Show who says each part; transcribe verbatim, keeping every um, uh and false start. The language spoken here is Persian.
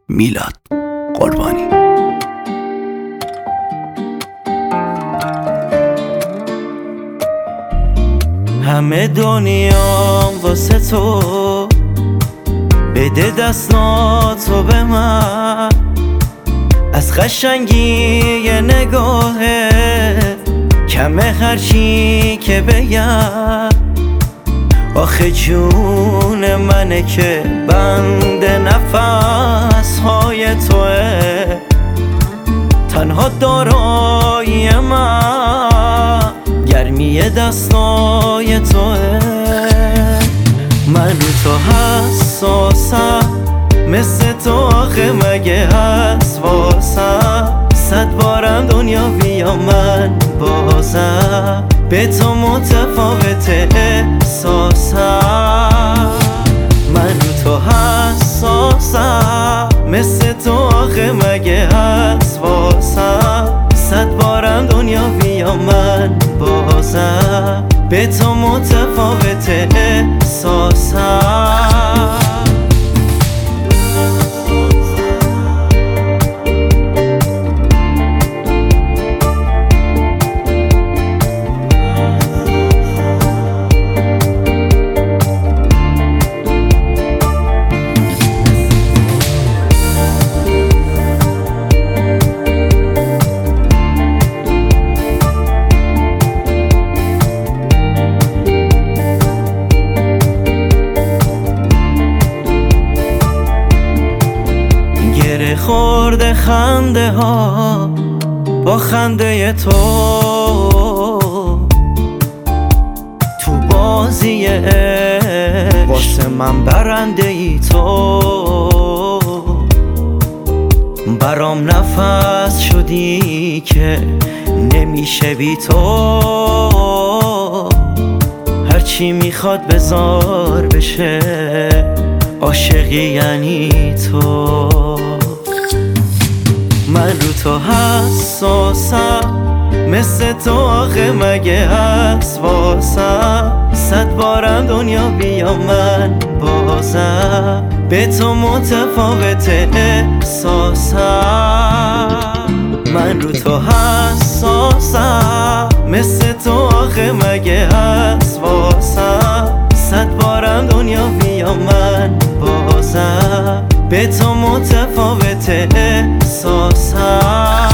Speaker 1: میلاد قربانی.
Speaker 2: همه دنیام واسه تو، بده دستاتو به من. از قشنگی یه نگاهت کمه هرچی که بگم. آخه جون منه که بند نفس های توه، تنها دارایی من گرمی دستای توه. من رو تو حساسم، مثل تو آخه مگه هست واسم. صد بارم دنیا بیا من بازم، به تو متفاوت احساسم. من رو تو حساسم، مثل تو آخه مگه هست واسم. صد بارم دنیا بیا من بازم، به تو متفاوت احساسم. خورده خنده ها با خنده تو، تو بازی عشق واسه من برنده ای تو. برام نفس شدی که نمیشه بی تو، هرچی میخواد بذار بشه، عاشقی یعنی تو. من رو تو حساسم، مثل تو آخه مگه هست واسم. صد بارم دنیا بیا من بازم، به تو متفاوت احساسم. من رو تو حساسم، مثل تو آخه مگه هست واسم. صد بارم دنیا بیا من بازم، به تو متفاوت احساسم.